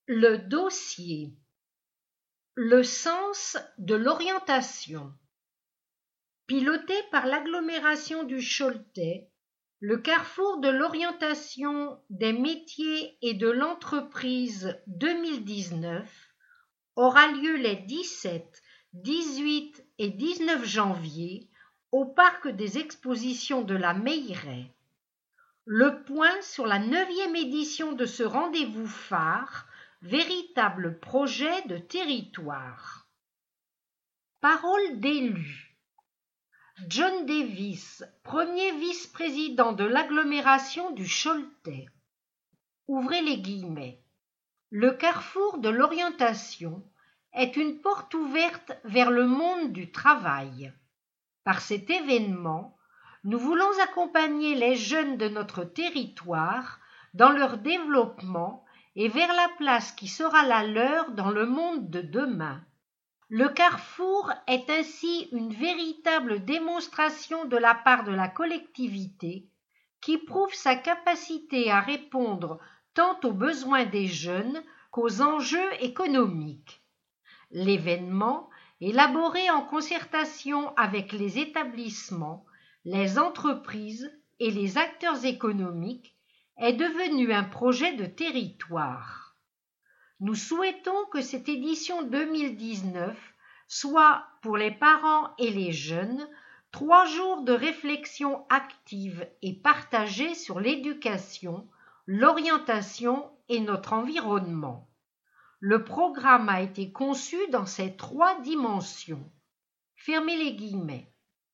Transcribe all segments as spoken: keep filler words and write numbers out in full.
Le dossier. Le sens de l'orientation. Piloté par l'agglomération du Choletais, le carrefour de l'orientation des métiers et de l'entreprise deux mille dix-neuf aura lieu les dix-sept, dix-huit et dix-neuf janvier au parc des expositions de la Meilleraie. Le point sur la neuvième édition de ce rendez-vous phare, véritable projet de territoire. Parole d'élus. John Davis, premier vice-président de l'agglomération du Choletais. Ouvrez les guillemets. Le carrefour de l'orientation est une porte ouverte vers le monde du travail. Par cet événement, nous voulons accompagner les jeunes de notre territoire dans leur développement et vers la place qui sera la leur dans le monde de demain. Le carrefour est ainsi une véritable démonstration de la part de la collectivité qui prouve sa capacité à répondre tant aux besoins des jeunes qu'aux enjeux économiques. L'événement, élaboré en concertation avec les établissements, les entreprises et les acteurs économiques, est devenu un projet de territoire. Nous souhaitons que cette édition deux mille dix-neuf soit, pour les parents et les jeunes, trois jours de réflexion active et partagée sur l'éducation, l'orientation et notre environnement. Le programme a été conçu dans ces trois dimensions. Fermez les guillemets.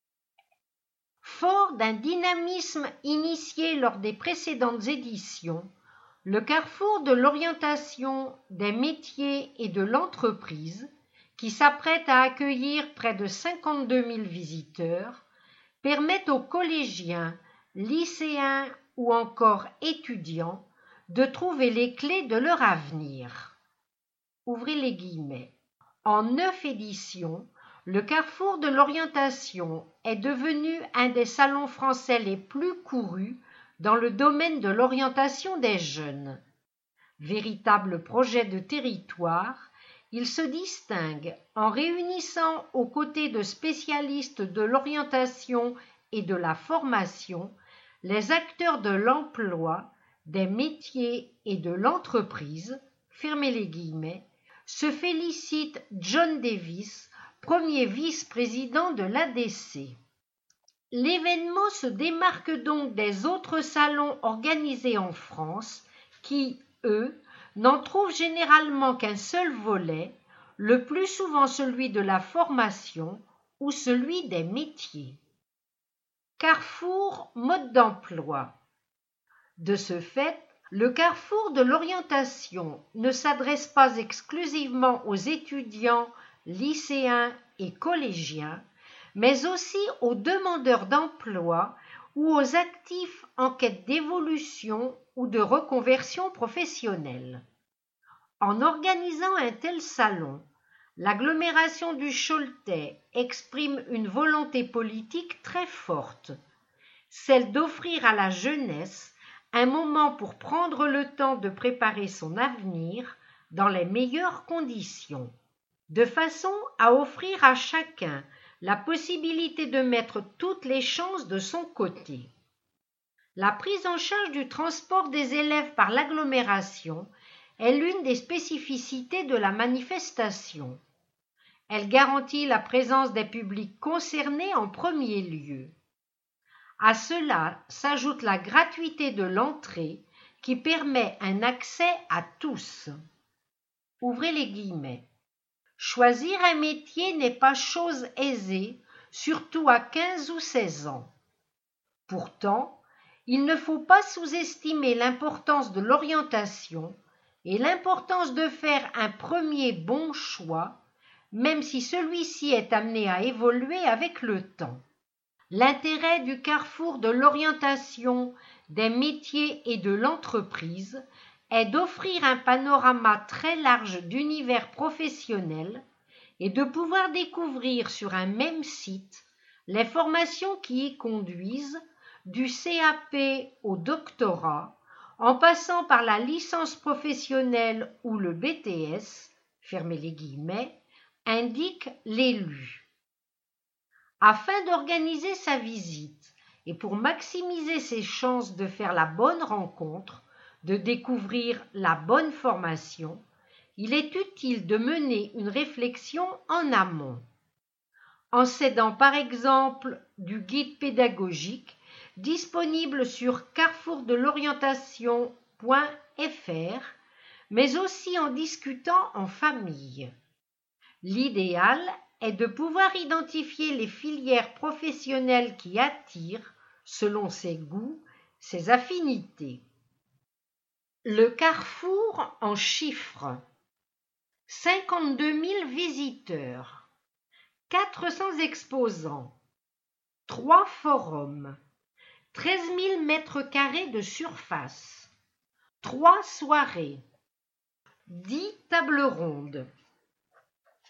Fort d'un dynamisme initié lors des précédentes éditions, le carrefour de l'orientation des métiers et de l'entreprise, qui s'apprête à accueillir près de cinquante-deux mille visiteurs, permet aux collégiens, lycéens ou encore étudiants de trouver les clés de leur avenir. Ouvrez les guillemets. En neuf éditions, le carrefour de l'orientation est devenu un des salons français les plus courus dans le domaine de l'orientation des jeunes. Véritable projet de territoire, il se distingue en réunissant aux côtés de spécialistes de l'orientation et de la formation les acteurs de l'emploi, des métiers et de l'entreprise, fermez les guillemets, se félicite John Davis, premier vice-président de l'A D C. L'événement se démarque donc des autres salons organisés en France qui, eux, n'en trouvent généralement qu'un seul volet, le plus souvent celui de la formation ou celui des métiers. Carrefour mode d'emploi. De ce fait, le carrefour de l'orientation ne s'adresse pas exclusivement aux étudiants, lycéens et collégiens, mais aussi aux demandeurs d'emploi ou aux actifs en quête d'évolution ou de reconversion professionnelle. En organisant un tel salon, l'agglomération du Choletais exprime une volonté politique très forte, celle d'offrir à la jeunesse un moment pour prendre le temps de préparer son avenir dans les meilleures conditions, de façon à offrir à chacun la possibilité de mettre toutes les chances de son côté. La prise en charge du transport des élèves par l'agglomération est l'une des spécificités de la manifestation. Elle garantit la présence des publics concernés en premier lieu. À cela s'ajoute la gratuité de l'entrée qui permet un accès à tous. Ouvrez les guillemets. Choisir un métier n'est pas chose aisée, surtout à quinze ou seize ans. Pourtant, il ne faut pas sous-estimer l'importance de l'orientation et l'importance de faire un premier bon choix, même si celui-ci est amené à évoluer avec le temps. L'intérêt du carrefour de l'orientation, des métiers et de l'entreprise est d'offrir un panorama très large d'univers professionnels et de pouvoir découvrir sur un même site les formations qui y conduisent, du C A P au doctorat, en passant par la licence professionnelle ou le B T S, fermez les guillemets, indique l'élu. Afin d'organiser sa visite et pour maximiser ses chances de faire la bonne rencontre, de découvrir la bonne formation, il est utile de mener une réflexion en amont. En s'aidant par exemple du guide pédagogique disponible sur carrefour de l'orientation point f r, mais aussi en discutant en famille. L'idéal est de pouvoir identifier les filières professionnelles qui attirent, selon ses goûts, ses affinités. Le carrefour en chiffres. cinquante-deux mille visiteurs, quatre cents exposants, trois forums, treize mille mètres carrés de surface, trois soirées, dix tables rondes.